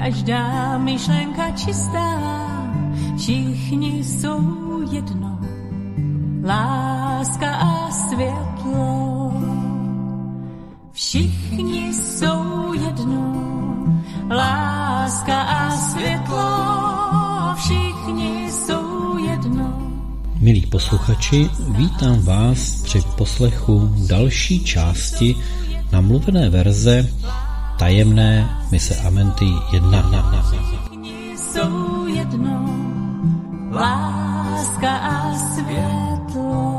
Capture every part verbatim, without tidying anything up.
každá myšlenka čistá, všichni jsou jedno, láska a světlo. Všichni jsou jedno, láska a světlo, všichni jsou jedno. Milí posluchači, vítám vás při poslechu další části namluvené verze tajemné mise Amenty jedna. Všichni jsou jedno, láska a světlo.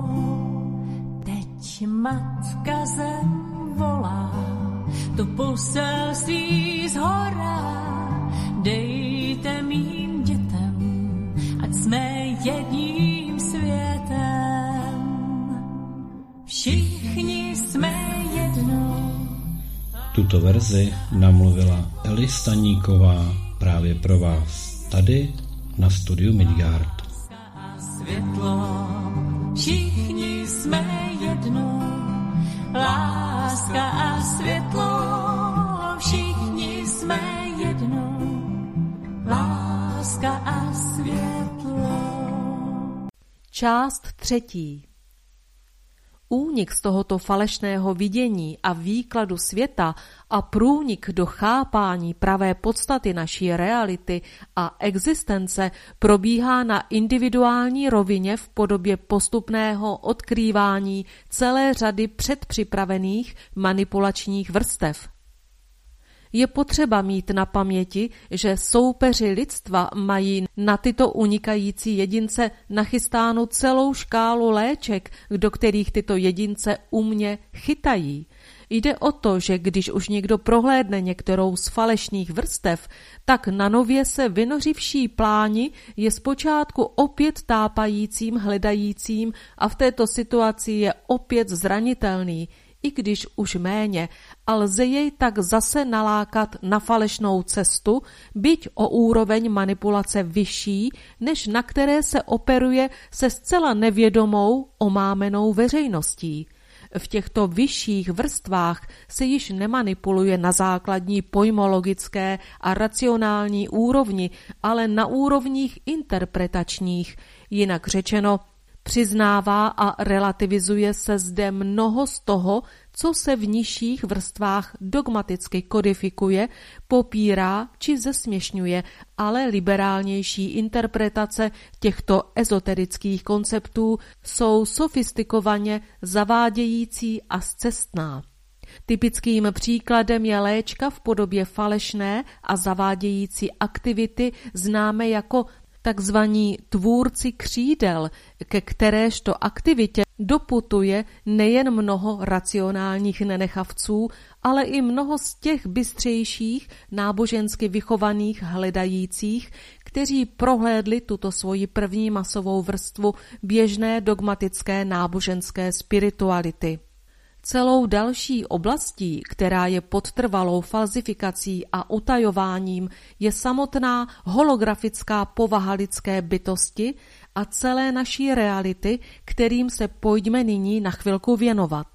Teď matka zem volá, to poselství zhora. Dejte mým dětem, ať jsme jedním světem. Všichni jsme jedno. Tuto verzi namluvila Eli Staníková právě pro vás tady na studiu Midgard. Světlo, všichni jsme jedno, láska a světlo, všichni jsme jedno, láska a světlo. Část třetí. Únik z tohoto falešného vidění a výkladu světa a průnik do chápání pravé podstaty naší reality a existence probíhá na individuální rovině v podobě postupného odkrývání celé řady předpřipravených manipulačních vrstev. Je potřeba mít na paměti, že soupeři lidstva mají na tyto unikající jedince nachystánu celou škálu léček, do kterých tyto jedince umně chytají. Jde o to, že když už někdo prohlédne některou z falešných vrstev, tak na nově se vynořivší pláni je zpočátku opět tápajícím, hledajícím a v této situaci je opět zranitelný, i když už méně, a lze jej tak zase nalákat na falešnou cestu, byť o úroveň manipulace vyšší, než na které se operuje se zcela nevědomou, omámenou veřejností. V těchto vyšších vrstvách se již nemanipuluje na základní pojmologické a racionální úrovni, ale na úrovních interpretačních, jinak řečeno, přiznává a relativizuje se zde mnoho z toho, co se v nižších vrstvách dogmaticky kodifikuje, popírá či zesměšňuje, ale liberálnější interpretace těchto ezoterických konceptů jsou sofistikovaně zavádějící a scestná. Typickým příkladem je léčka v podobě falešné a zavádějící aktivity známé jako takzvaní tvůrci křídel, ke kteréžto aktivitě doputuje nejen mnoho racionálních nenechavců, ale i mnoho z těch bystřejších, nábožensky vychovaných hledajících, kteří prohlédli tuto svoji první masovou vrstvu běžné dogmatické náboženské spirituality. Celou další oblastí, která je pod trvalou falzifikací a utajováním, je samotná holografická povaha lidské bytosti a celé naší reality, kterým se pojďme nyní na chvilku věnovat.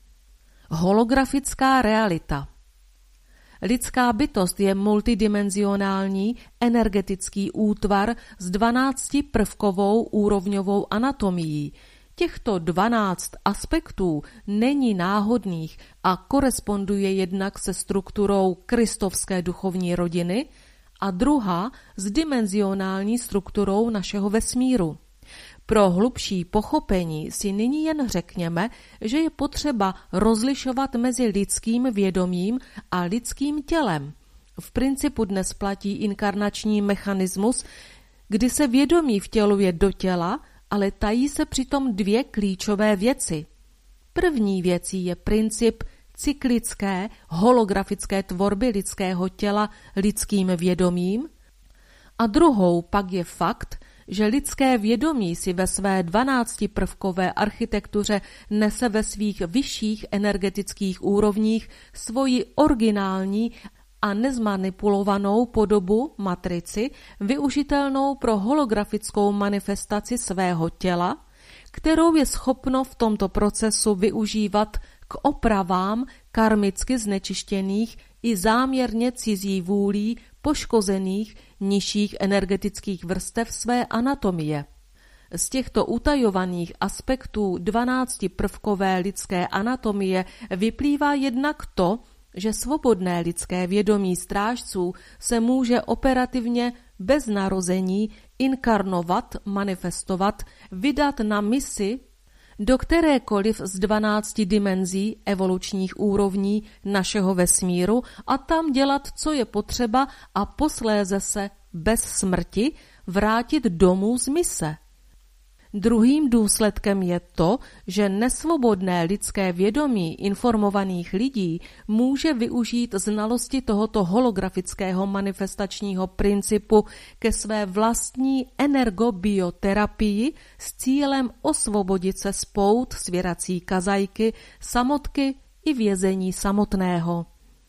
Holografická realita. Lidská bytost je multidimenzionální energetický útvar s dvanáctiprvkovou úrovňovou anatomií. Těchto dvanáct aspektů není náhodných a koresponduje jednak se strukturou kristovské duchovní rodiny a druhá s dimenzionální strukturou našeho vesmíru. Pro hlubší pochopení si nyní jen řekněme, že je potřeba rozlišovat mezi lidským vědomím a lidským tělem. V principu dnes platí inkarnační mechanismus, kdy se vědomí vtěluje do těla, ale tají se přitom dvě klíčové věci. První věcí je princip cyklické, holografické tvorby lidského těla lidským vědomím a druhou pak je fakt, že lidské vědomí si ve své dvanáctiprvkové architektuře nese ve svých vyšších energetických úrovních svoji originální a nezmanipulovanou podobu, matrici, využitelnou pro holografickou manifestaci svého těla, kterou je schopno v tomto procesu využívat k opravám karmicky znečištěných i záměrně cizí vůlí poškozených nižších energetických vrstev své anatomie. Z těchto utajovaných aspektů dvanáctiprvkové lidské anatomie vyplývá jednak to, že svobodné lidské vědomí strážců se může operativně bez narození inkarnovat, manifestovat, vydat na misi do kterékoliv z dvanácti dimenzí evolučních úrovní našeho vesmíru a tam dělat, co je potřeba a posléze se bez smrti vrátit domů z mise. Druhým důsledkem je to, že nesvobodné lidské vědomí informovaných lidí může využít znalosti tohoto holografického manifestačního principu ke své vlastní energobioterapii s cílem osvobodit se z pout svěrací kazajky, samotky i vězení samotného.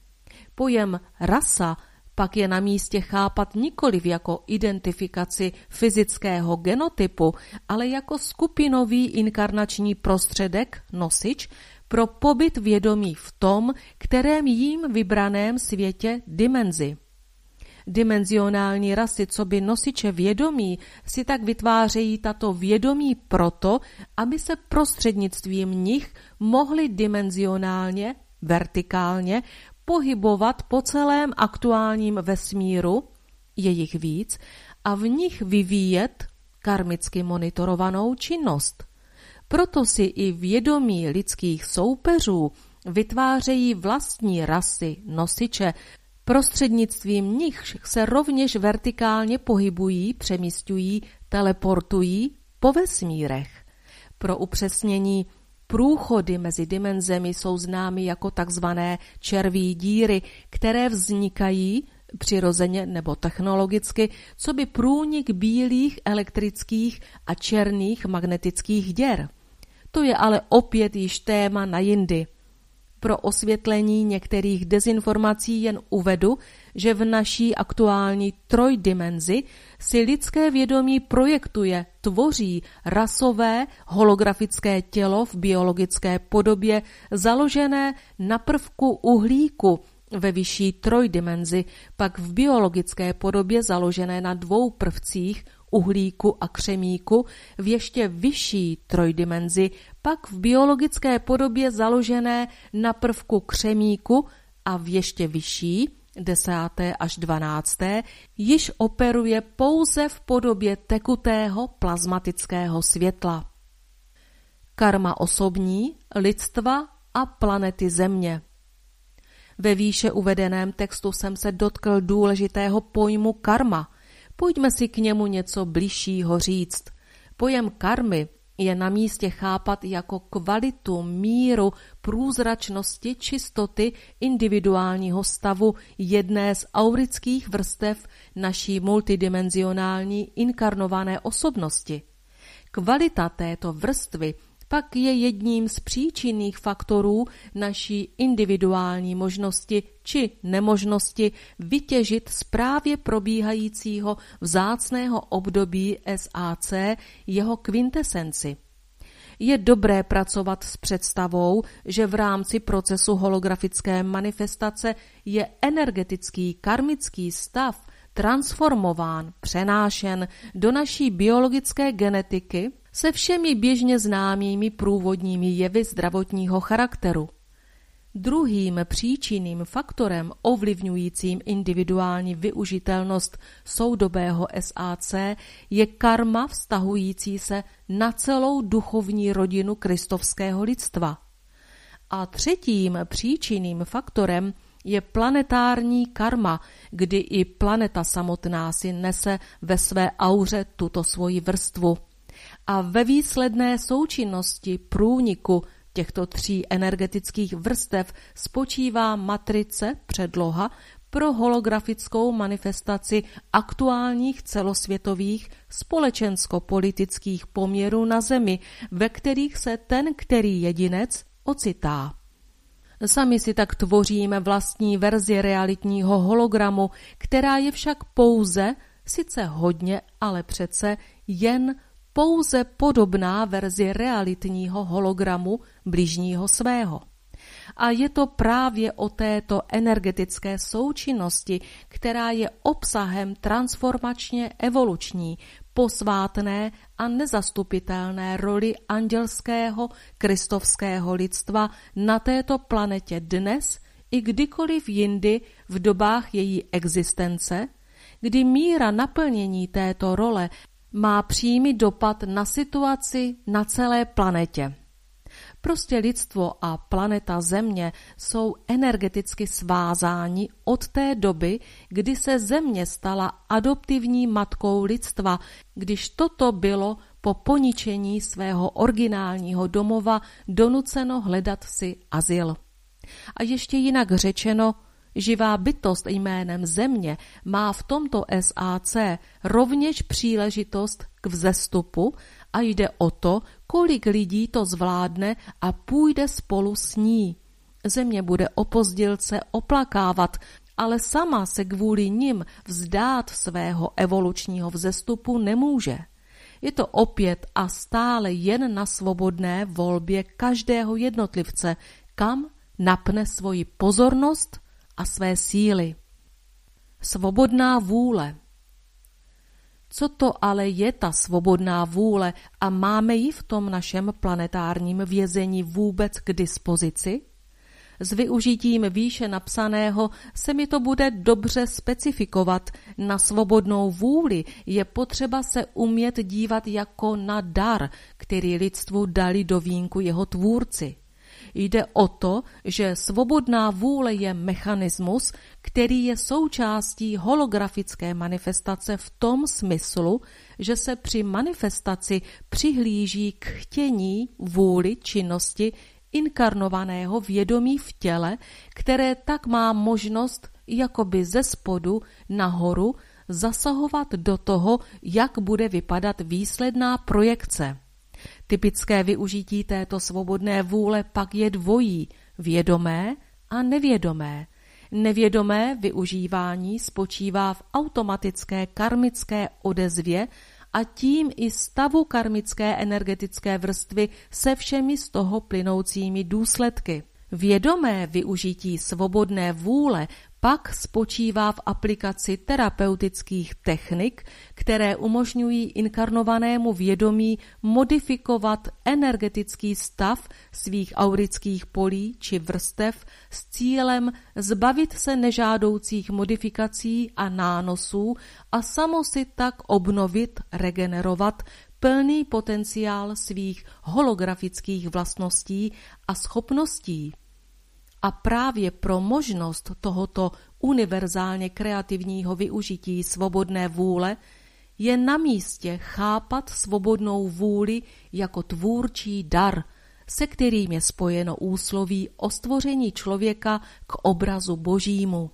Pojem rasa pak je na místě chápat nikoliv jako identifikaci fyzického genotypu, ale jako skupinový inkarnační prostředek, nosič, pro pobyt vědomí v tom, kterém jím vybraném světě dimenzi. Dimenzionální rasy coby nosiče vědomí si tak vytvářejí tato vědomí proto, aby se prostřednictvím nich mohly dimenzionálně, vertikálně pohybovat po celém aktuálním vesmíru, je jich víc, a v nich vyvíjet karmicky monitorovanou činnost. Proto si i vědomí lidských soupeřů vytvářejí vlastní rasy, nosiče, prostřednictvím nich se rovněž vertikálně pohybují, přemísťují, teleportují po vesmírech. Pro upřesnění průchody mezi dimenzemi jsou známy jako takzvané červí díry, které vznikají přirozeně nebo technologicky, coby průnik bílých elektrických a černých magnetických děr. To je ale opět již téma na jindy. Pro osvětlení některých dezinformací jen uvedu, že v naší aktuální trojdimenzi si lidské vědomí projektuje, tvoří rasové holografické tělo v biologické podobě založené na prvku uhlíku, ve vyšší trojdimenzi, pak v biologické podobě založené na dvou prvcích uhlíku a křemíku, v ještě vyšší trojdimenzi, pak v biologické podobě založené na prvku křemíku a v ještě vyšší, desáté až dvanácté, již operuje pouze v podobě tekutého plazmatického světla. Karma osobní, lidstva a planety Země. Ve výše uvedeném textu jsem se dotkl důležitého pojmu karma. Pojďme si k němu něco bližšího říct. Pojem karmy je na místě chápat jako kvalitu, míru, průzračnosti, čistoty individuálního stavu jedné z aurických vrstev naší multidimenzionální inkarnované osobnosti. Kvalita této vrstvy pak je jedním z příčinných faktorů naší individuální možnosti či nemožnosti vytěžit z právě probíhajícího vzácného období S A C jeho kvintesenci. Je dobré pracovat s představou, že v rámci procesu holografické manifestace je energetický karmický stav transformován, přenášen do naší biologické genetiky se všemi běžně známými průvodními jevy zdravotního charakteru. Druhým příčinným faktorem ovlivňujícím individuální využitelnost soudobého S A C je karma vztahující se na celou duchovní rodinu kristovského lidstva. A třetím příčinným faktorem je planetární karma, kdy i planeta samotná si nese ve své auře tuto svoji vrstvu. A ve výsledné součinnosti průniku těchto tří energetických vrstev spočívá matrice, předloha pro holografickou manifestaci aktuálních celosvětových společensko-politických poměrů na Zemi, ve kterých se ten, který jedinec ocitá. Sami si tak tvoříme vlastní verzi realitního hologramu, která je však pouze, sice hodně, ale přece jen pouze podobná verzi realitního hologramu bližního svého. A je to právě o této energetické součinnosti, která je obsahem transformačně evoluční, posvátné a nezastupitelné roli andělského kristovského lidstva na této planetě dnes i kdykoliv jindy v dobách její existence, kdy míra naplnění této role má přímý dopad na situaci na celé planetě. Prostě lidstvo a planeta Země jsou energeticky svázáni od té doby, kdy se Země stala adoptivní matkou lidstva, když toto bylo po poničení svého originálního domova donuceno hledat si azyl. A ještě jinak řečeno, živá bytost jménem Země má v tomto S A C rovněž příležitost k vzestupu a jde o to, kolik lidí to zvládne a půjde spolu s ní. Země bude opozdělce oplakávat, ale sama se kvůli nim vzdát svého evolučního vzestupu nemůže. Je to opět a stále jen na svobodné volbě každého jednotlivce, kam napne svoji pozornost a své síly. Svobodná vůle. Co to ale je ta svobodná vůle a máme ji v tom našem planetárním vězení vůbec k dispozici? S využitím výše napsaného se mi to bude dobře specifikovat. Na svobodnou vůli je potřeba se umět dívat jako na dar, který lidstvu dali do vínku jeho tvůrci. Jde o to, že svobodná vůle je mechanismus, který je součástí holografické manifestace v tom smyslu, že se při manifestaci přihlíží k chtění, vůli, činnosti inkarnovaného vědomí v těle, které tak má možnost jakoby ze spodu nahoru zasahovat do toho, jak bude vypadat výsledná projekce. Typické využití této svobodné vůle pak je dvojí, vědomé a nevědomé. Nevědomé využívání spočívá v automatické karmické odezvě a tím i stavu karmické energetické vrstvy se všemi z toho plynoucími důsledky. Vědomé využití svobodné vůle pak spočívá v aplikaci terapeutických technik, které umožňují inkarnovanému vědomí modifikovat energetický stav svých aurických polí či vrstev s cílem zbavit se nežádoucích modifikací a nánosů a samo si tak obnovit, regenerovat plný potenciál svých holografických vlastností a schopností. A právě pro možnost tohoto univerzálně kreativního využití svobodné vůle je na místě chápat svobodnou vůli jako tvůrčí dar, se kterým je spojeno úsloví o stvoření člověka k obrazu božímu.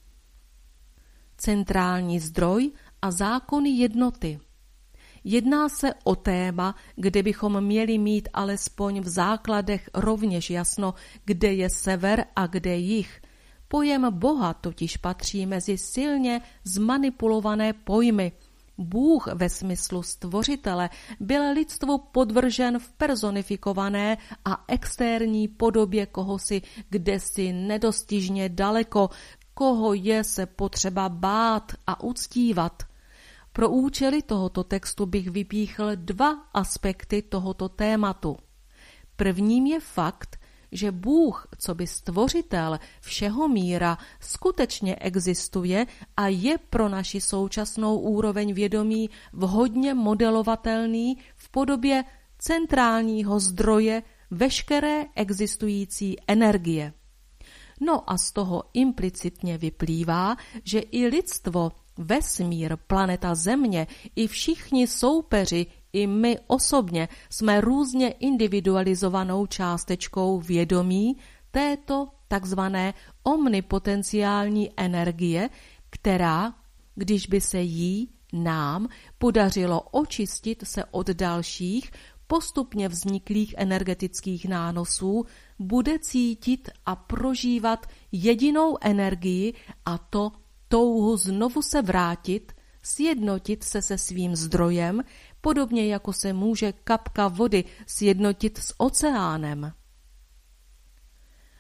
Centrální zdroj a zákony jednoty. Jedná se o téma, kde bychom měli mít alespoň v základech rovněž jasno, kde je sever a kde jih. Pojem Boha totiž patří mezi silně zmanipulované pojmy. Bůh ve smyslu stvořitele byl lidstvu podvržen v personifikované a externí podobě kohosi kdesi nedostižně daleko, koho je se potřeba bát a uctívat. Pro účely tohoto textu bych vypíchl dva aspekty tohoto tématu. Prvním je fakt, že Bůh, coby stvořitel všeho míra, skutečně existuje a je pro naši současnou úroveň vědomí vhodně modelovatelný v podobě centrálního zdroje veškeré existující energie. No a z toho implicitně vyplývá, že i lidstvo, vesmír, planeta Země, i všichni soupeři, i my osobně jsme různě individualizovanou částečkou vědomí této takzvané omnipotenciální energie, která, když by se jí, nám, podařilo očistit se od dalších, postupně vzniklých energetických nánosů, bude cítit a prožívat jedinou energii, a to touhu znovu se vrátit, sjednotit se se svým zdrojem, podobně jako se může kapka vody sjednotit s oceánem.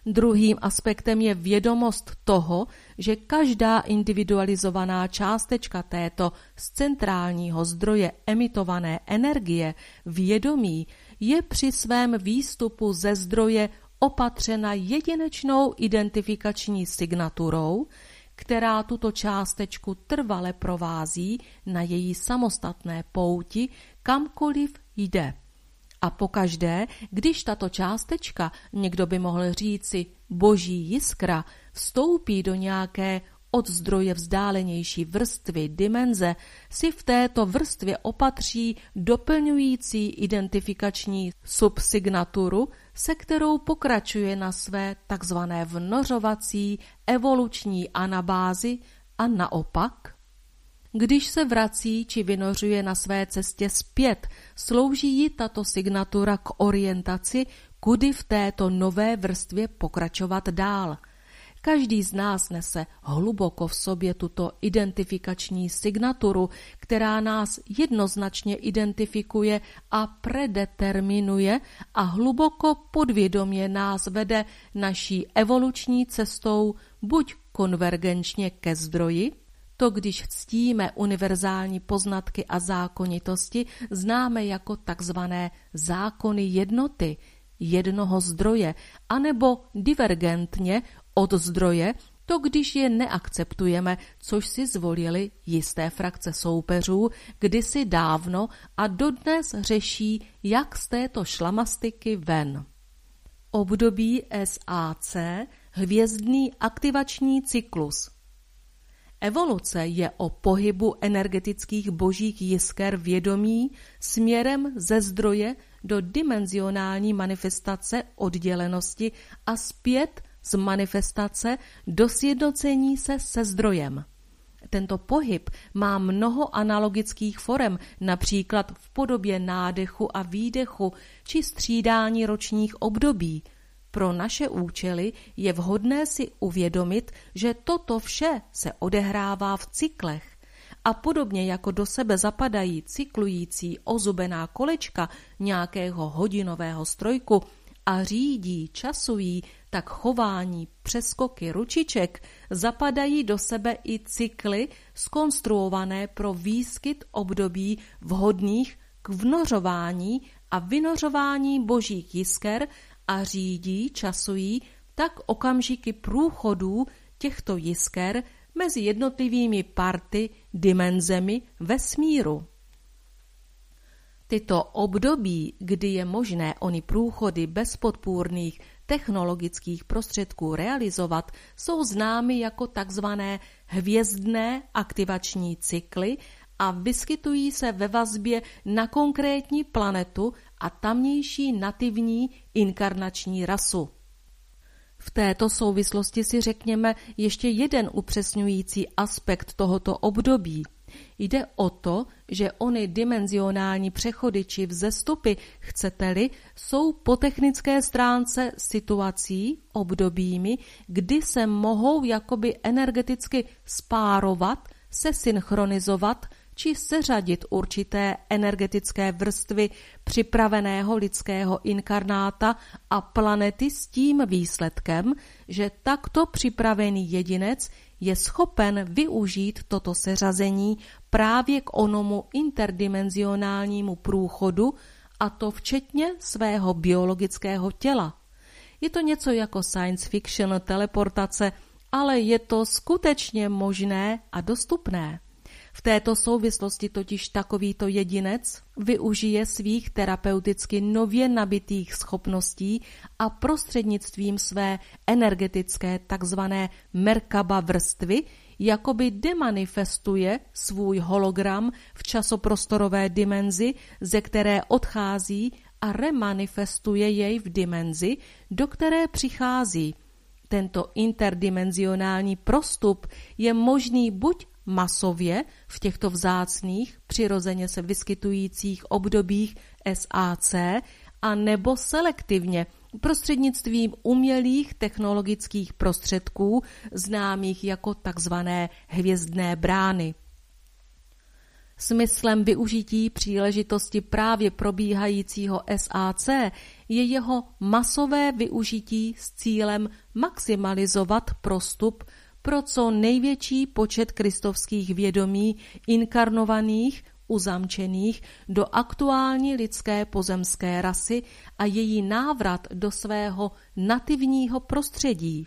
Druhým aspektem je vědomost toho, že každá individualizovaná částečka této z centrálního zdroje emitované energie vědomí je při svém výstupu ze zdroje opatřena jedinečnou identifikační signaturou, která tuto částečku trvale provází na její samostatné pouti, kamkoliv jde. A pokaždé, když tato částečka, někdo by mohl říci boží jiskra, vstoupí do nějaké od zdroje vzdálenější vrstvy, dimenze, si v této vrstvě opatří doplňující identifikační subsignaturu, se kterou pokračuje na své takzvané vnořovací evoluční anabázi a naopak. Když se vrací či vynořuje na své cestě zpět, slouží jí tato signatura k orientaci, kudy v této nové vrstvě pokračovat dál. Každý z nás nese hluboko v sobě tuto identifikační signaturu, která nás jednoznačně identifikuje a predeterminuje a hluboko podvědomě nás vede naší evoluční cestou buď konvergenčně ke zdroji, to, když ctíme univerzální poznatky a zákonitosti, známe jako takzvané zákony jednoty, jednoho zdroje, anebo divergentně od zdroje, to, když je neakceptujeme, což si zvolili jisté frakce soupeřů kdysi dávno a dodnes řeší, jak z této šlamastiky ven. Období S A C, hvězdný aktivační cyklus. Evoluce je o pohybu energetických božích jisker vědomí směrem ze zdroje do dimenzionální manifestace oddělenosti a zpět z manifestace do sjednocení se se zdrojem. Tento pohyb má mnoho analogických forem, například v podobě nádechu a výdechu či střídání ročních období. Pro naše účely je vhodné si uvědomit, že toto vše se odehrává v cyklech a podobně jako do sebe zapadají cyklující ozubená kolečka nějakého hodinového strojku a řídí, časují, tak chování, přeskoky ručiček zapadají do sebe i cykly zkonstruované pro výskyt období vhodných k vnořování a vynořování božích jisker a řídí, časují tak okamžiky průchodů těchto jisker mezi jednotlivými party, dimenzemi vesmíru. Tyto období, kdy je možné ony průchody bez podpůrných technologických prostředků realizovat, jsou známy jako takzvané hvězdné aktivační cykly a vyskytují se ve vazbě na konkrétní planetu a tamnější nativní inkarnační rasu. V této souvislosti si řekněme ještě jeden upřesňující aspekt tohoto období. Jde o to, že ony dimenzionální přechody či vzestupy, chcete-li, jsou po technické stránce situací, obdobími, kdy se mohou jakoby energeticky spárovat, se synchronizovat či seřadit určité energetické vrstvy připraveného lidského inkarnáta a planety s tím výsledkem, že takto připravený jedinec je schopen využít toto seřazení právě k onomu interdimenzionálnímu průchodu, a to včetně svého biologického těla. Je to něco jako science fiction, teleportace, ale je to skutečně možné a dostupné. V této souvislosti totiž takovýto jedinec využije svých terapeuticky nově nabitých schopností a prostřednictvím své energetické takzvané Merkaba vrstvy jakoby demanifestuje svůj hologram v časoprostorové dimenzi, ze které odchází, a remanifestuje jej v dimenzi, do které přichází. Tento interdimenzionální prostup je možný buď masově v těchto vzácných, přirozeně se vyskytujících obdobích S A C, a nebo selektivně prostřednictvím umělých technologických prostředků známých jako takzvané hvězdné brány. Smyslem využití příležitosti právě probíhajícího S A C je jeho masové využití s cílem maximalizovat prostup pro co největší počet kristovských vědomí inkarnovaných, uzamčených do aktuální lidské pozemské rasy a její návrat do svého nativního prostředí.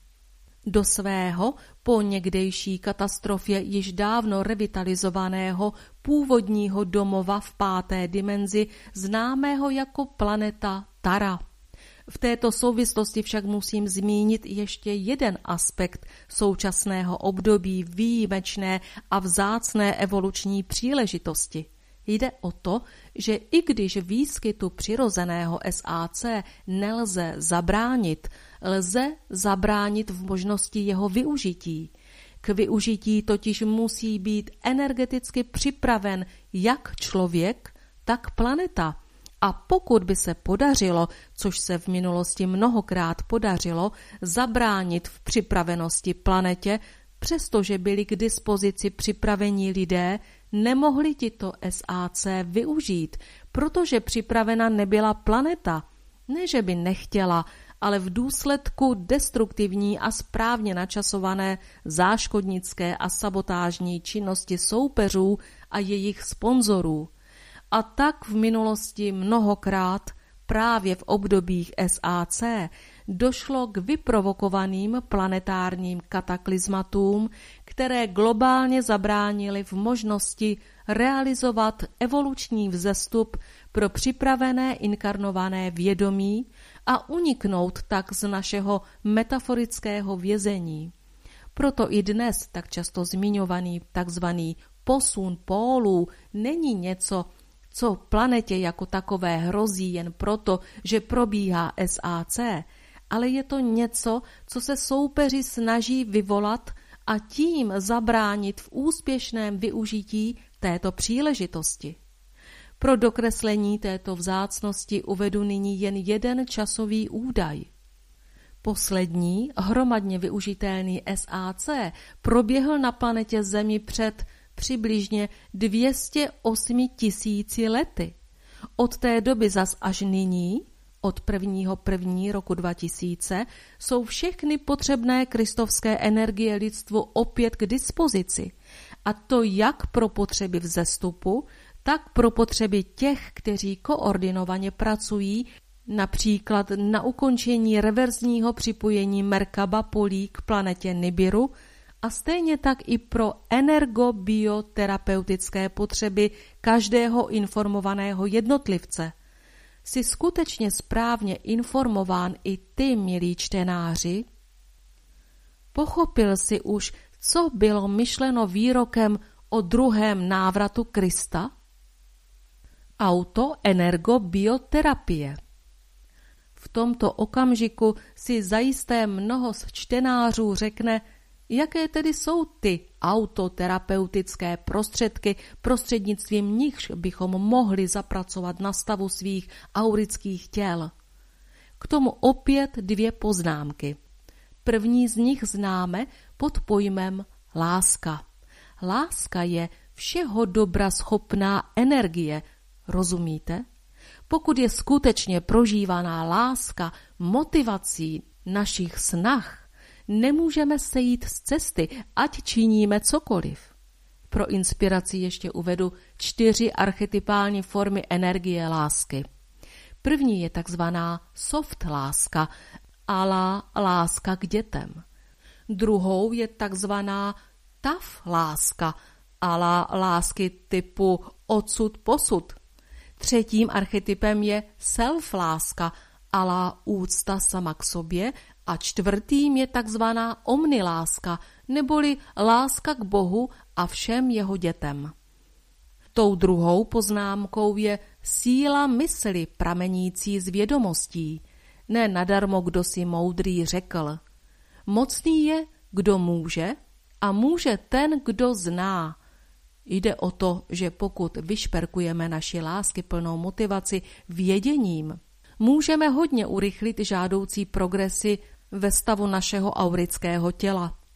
Do svého po někdejší katastrofě již dávno revitalizovaného původního domova v páté dimenzi známého jako planeta Tara. V této souvislosti však musím zmínit ještě jeden aspekt současného období výjimečné a vzácné evoluční příležitosti. Jde o to, že i když výskytu přirozeného S A C nelze zabránit, lze zabránit v možnosti jeho využití. K využití totiž musí být energeticky připraven jak člověk, tak planeta. A pokud by se podařilo, což se v minulosti mnohokrát podařilo, zabránit v připravenosti planetě, přestože byli k dispozici připravení lidé, nemohli tito S A C využít, protože připravena nebyla planeta. Ne, že by nechtěla, ale v důsledku destruktivní a správně načasované záškodnické a sabotážní činnosti soupeřů a jejich sponzorů. A tak v minulosti mnohokrát právě v obdobích S A C došlo k vyprovokovaným planetárním kataklizmatům, které globálně zabránily v možnosti realizovat evoluční vzestup pro připravené inkarnované vědomí a uniknout tak z našeho metaforického vězení. Proto i dnes tak často zmiňovaný takzvaný posun pólů není něco, co planetě jako takové hrozí jen proto, že probíhá S A C, ale je to něco, co se soupeři snaží vyvolat a tím zabránit v úspěšném využití této příležitosti. Pro dokreslení této vzácnosti uvedu nyní jen jeden časový údaj. Poslední, hromadně využitelný S A C proběhl na planetě Zemi před přibližně dvě stě osm tisíci lety. Od té doby zas až nyní, od prvního prvního roku dva tisíce, jsou všechny potřebné kristovské energie lidstvu opět k dispozici. A to jak pro potřeby vzestupu, tak pro potřeby těch, kteří koordinovaně pracují, například na ukončení reverzního připojení Merkaba polí k planetě Nibiru, a stejně tak i pro energobioterapeutické potřeby každého informovaného jednotlivce. Jsi skutečně správně informován i ty, milí čtenáři? Pochopil jsi už, co bylo myšleno výrokem o druhém návratu Krista? Autoenergobioterapie. V tomto okamžiku si zajisté mnoho z čtenářů řekne, jaké tedy jsou ty autoterapeutické prostředky, prostřednictvím nichž bychom mohli zapracovat na stavu svých aurických těl. K tomu opět dvě poznámky. První z nich známe pod pojmem láska. Láska je všeho dobra schopná energie, rozumíte? Pokud je skutečně prožívaná láska motivací našich snah, nemůžeme sejít z cesty, ať činíme cokoliv. Pro inspiraci ještě uvedu čtyři archetypální formy energie lásky. První je takzvaná soft láska, ala láska k dětem. Druhou je takzvaná tough láska, ala lásky typu odsud posud. Třetím archetypem je self láska, ala úcta sama k sobě, a čtvrtým je takzvaná omniláska, neboli láska k Bohu a všem jeho dětem. Tou druhou poznámkou je síla mysli pramenící z vědomostí. Ne nadarmo, kdo si moudrý řekl. Mocný je, kdo může, a může ten, kdo zná. Jde o to, že pokud vyšperkujeme naši láskyplnou motivaci věděním, můžeme hodně urychlit žádoucí progresy ve stavu našeho aurického těla.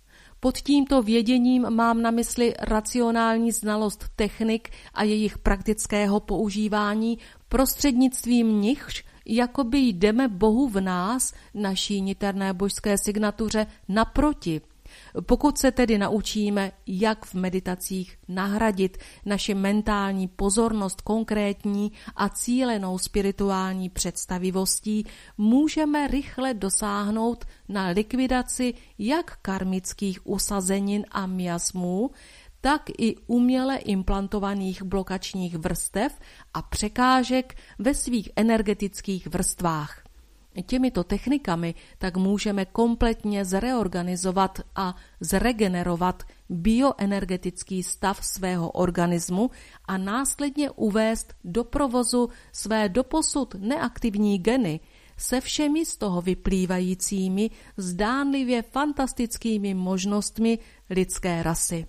Pod tímto věděním mám na mysli racionální znalost technik a jejich praktického používání, prostřednictvím nichž jakoby jdeme Bohu v nás, naší niterné božské signatuře, naproti. Pokud se tedy naučíme, jak v meditacích nahradit naši mentální pozornost konkrétní a cílenou spirituální představivostí, můžeme rychle dosáhnout na likvidaci jak karmických usazenin a miasmů, tak i uměle implantovaných blokačních vrstev a překážek ve svých energetických vrstvách. Těmito technikami tak můžeme kompletně zreorganizovat a zregenerovat bioenergetický stav svého organismu a následně uvést do provozu své doposud neaktivní geny se všemi z toho vyplývajícími zdánlivě fantastickými možnostmi lidské rasy.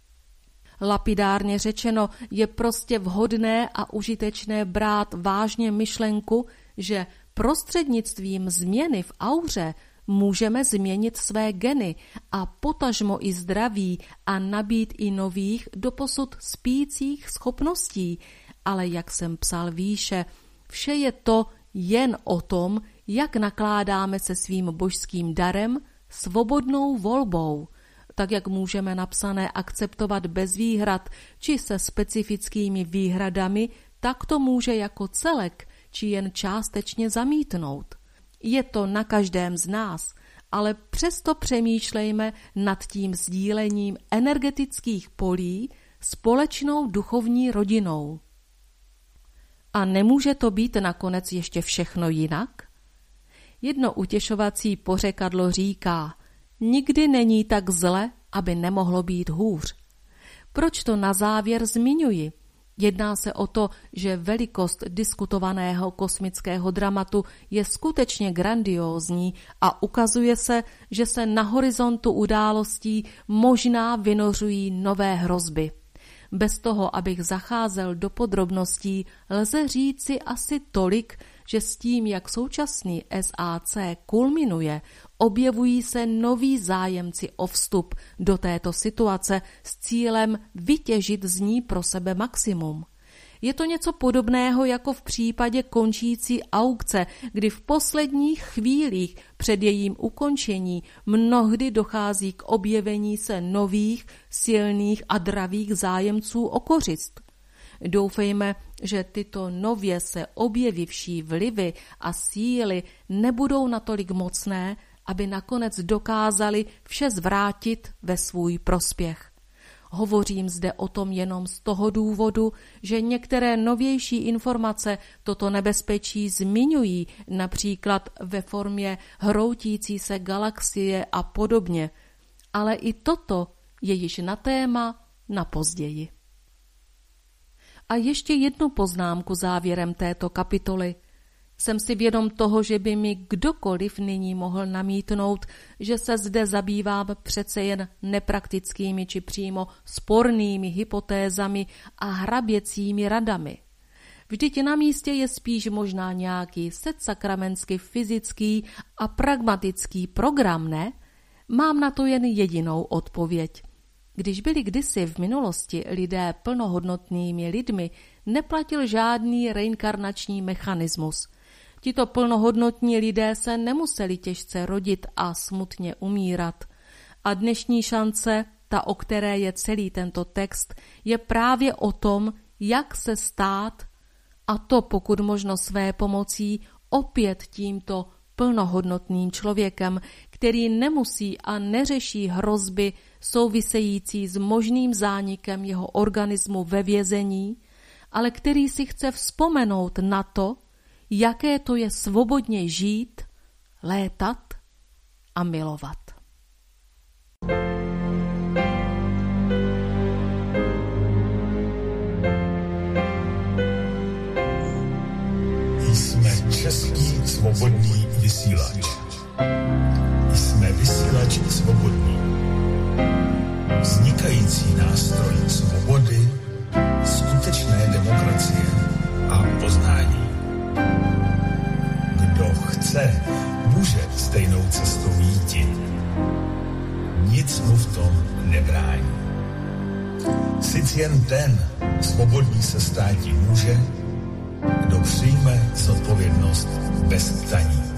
Lapidárně řečeno, je prostě vhodné a užitečné brát vážně myšlenku, že prostřednictvím změny v auře můžeme změnit své geny a potažmo i zdraví a nabít i nových doposud spících schopností. Ale jak jsem psal výše, vše je to jen o tom, jak nakládáme se svým božským darem, svobodnou volbou. Tak jak můžeme napsané akceptovat bez výhrad či se specifickými výhradami, tak to může jako celek či jen částečně zamítnout. Je to na každém z nás, ale přesto přemýšlejme nad tím sdílením energetických polí společnou duchovní rodinou. A nemůže to být nakonec ještě všechno jinak? Jedno utěšovací pořekadlo říká: nikdy není tak zle, aby nemohlo být hůř. Proč to na závěr zmiňuji? Jedná se o to, že velikost diskutovaného kosmického dramatu je skutečně grandiózní a ukazuje se, že se na horizontu událostí možná vynořují nové hrozby. Bez toho, abych zacházel do podrobností, lze říci asi tolik, že s tím, jak současný S A C kulminuje, objevují se noví zájemci o vstup do této situace s cílem vytěžit z ní pro sebe maximum. Je to něco podobného jako v případě končící aukce, kdy v posledních chvílích před jejím ukončení mnohdy dochází k objevení se nových, silných a dravých zájemců o kořist. Doufejme, že tyto nově se objevivší vlivy a síly nebudou natolik mocné, aby nakonec dokázali vše zvrátit ve svůj prospěch. Hovořím zde o tom jenom z toho důvodu, že některé novější informace toto nebezpečí zmiňují, například ve formě hroutící se galaxie a podobně, ale i toto je již na téma na později. A ještě jednu poznámku závěrem této kapitoly. Jsem si vědom toho, že by mi kdokoliv nyní mohl namítnout, že se zde zabývám přece jen nepraktickými či přímo spornými hypotézami a hraběcími radami. Vždyť na místě je spíš možná nějaký setsakramentsky fyzický a pragmatický program, ne? Mám na to jen jedinou odpověď. Když byli kdysi v minulosti lidé plnohodnotnými lidmi, neplatil žádný reinkarnační mechanismus. Tito plnohodnotní lidé se nemuseli těžce rodit a smutně umírat. A dnešní šance, ta, o které je celý tento text, je právě o tom, jak se stát, a to pokud možno své pomocí, opět tímto plnohodnotným člověkem, který nemusí a neřeší hrozby související s možným zánikem jeho organismu ve vězení, ale který si chce vzpomenout na to, jaké to je svobodně žít, létat a milovat. Jsme český svobodný vysílač. Jsme vysílač svobodný. Vznikající nástroj svobody, skutečné demokracie a poznání. Kdo chce, může stejnou cestou jít. Nic nic mu v tom nebrání. Sic jen ten svobodný se státi může, kdo přijme zodpovědnost bez ptaní.